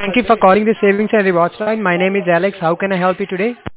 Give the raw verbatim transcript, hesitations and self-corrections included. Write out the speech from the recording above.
Thank you for calling the Savings and Rewards Line. My name is Alex. How can I help you today?